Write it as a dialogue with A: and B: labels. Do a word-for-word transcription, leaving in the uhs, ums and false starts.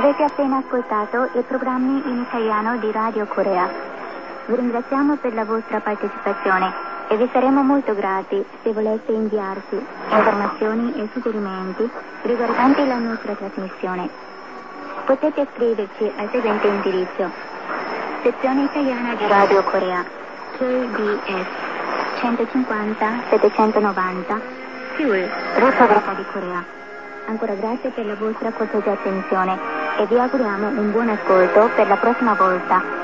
A: Avete appena ascoltato i programmi in italiano di Radio Corea. Vi ringraziamo per la vostra partecipazione e vi saremo molto grati se voleste inviarci informazioni e suggerimenti riguardanti la nostra trasmissione. Potete scriverci al seguente indirizzo: sezione italiana di Radio Corea, K B S centocinquanta settecentonovanta, Seoul, Repubblica di Corea. Ancora grazie per la vostra cortese attenzione e vi auguriamo un buon ascolto per la prossima volta.